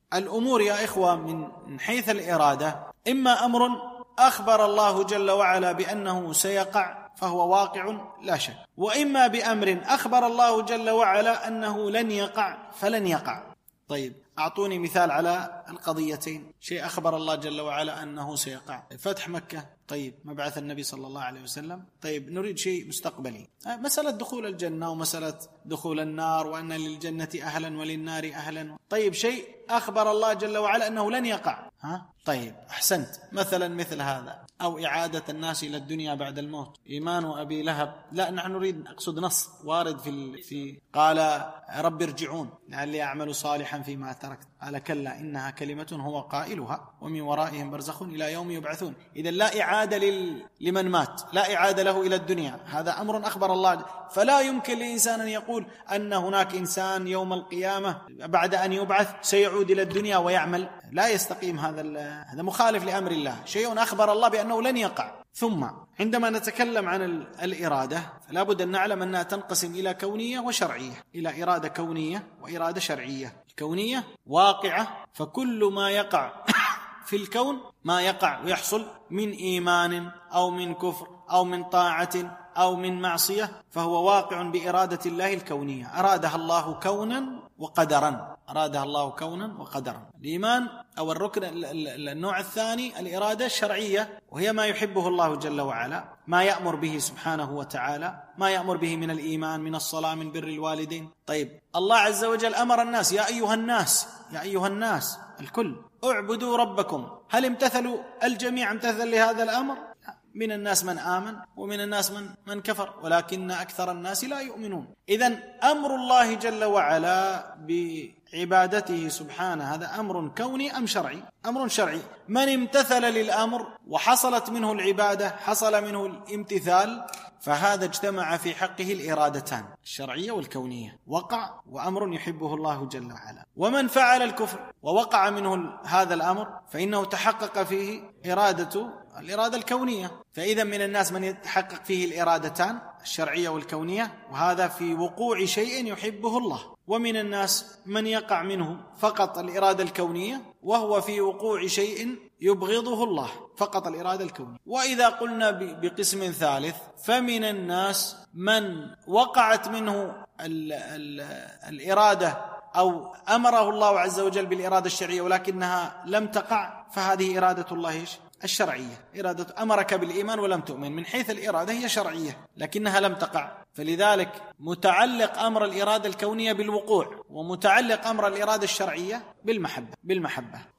الأمور يا إخوة من حيث الإرادة إما أمر أخبر الله جل وعلا بأنه سيقع فهو واقع لا شك، وإما بأمر أخبر الله جل وعلا أنه لن يقع فلن يقع. طيب أعطوني مثال على القضيتين. شيء أخبر الله جل وعلا أنه سيقع، فتح مكة، طيب مبعث النبي صلى الله عليه وسلم، طيب نريد شيء مستقبلي، مسألة دخول الجنة ومسألة دخول النار، وأن للجنة أهلا وللنار أهلا. طيب شيء أخبر الله جل وعلا أنه لن يقع، طيب أحسنت، مثلا مثل هذا، أو إعادة الناس إلى الدنيا بعد الموت، إيمان أبي لهب، لا نحن نريد أقصد نص وارد في قال رب ارجعون لعلي أعمل صالحا فيما تركت، قال كلا إنها كلمة هو قائلها ومن ورائهم برزخ إلى يوم يبعثون. إذن لا إعادة لمن مات، لا إعادة له إلى الدنيا، هذا أمر أخبر الله. فلا يمكن لإنسان أن يقول أن هناك إنسان يوم القيامة بعد أن يبعث سيعود إلى الدنيا ويعمل، لا يستقيم، هذا مخالف لأمر الله، شيء أخبر الله بأنه لن يقع. ثم عندما نتكلم عن الإرادة فلا بد أن نعلم أنها تنقسم إلى كونية وشرعية، إلى إرادة كونية وإرادة شرعية. الكونية واقعة، فكل ما يقع في الكون ما يقع ويحصل من إيمان أو من كفر أو من طاعة أو من معصية فهو واقع بإرادة الله الكونية، أرادها الله كونا وقدرا، أرادها الله كونا وقدرا. الإيمان أو الركن النوع الثاني الإرادة الشرعية، وهي ما يحبه الله جل وعلا، ما يأمر به سبحانه وتعالى، ما يأمر به من الإيمان، من الصلاة، من بر الوالدين. طيب الله عز وجل أمر الناس يا أيها الناس الكل اعبدوا ربكم، هل امتثلوا الجميع امتثل لهذا الأمر؟ من الناس من آمن ومن الناس من كفر ولكن أكثر الناس لا يؤمنون. إذن أمر الله جل وعلا بعبادته سبحانه هذا أمر كوني أم شرعي؟ أمر شرعي. من امتثل للأمر وحصلت منه العبادة، حصل منه الامتثال، فهذا اجتمع في حقه الإرادتان الشرعية والكونية، وقع وأمر يحبه الله جل وعلا. ومن فعل الكفر ووقع منه هذا الأمر فإنه تحقق فيه الإرادة الكونية. فإذا من الناس من يتحقق فيه الإرادتان الشرعية والكونية، وهذا في وقوع شيء يحبه الله، ومن الناس من يقع منه فقط الإرادة الكونية وهو في وقوع شيء يبغضه الله، فقط الإرادة الكونية. وإذا قلنا بقسم ثالث فمن الناس من وقعت منه الإرادة أو أمره الله عز وجل بالإرادة الشرعية ولكنها لم تقع، فهذه إرادة الله الشرعية، إرادة أمرك بالإيمان ولم تؤمن، من حيث الإرادة هي شرعية لكنها لم تقع، فلذلك متعلق أمر الإرادة الكونية بالوقوع، ومتعلق أمر الإرادة الشرعية بالمحبة.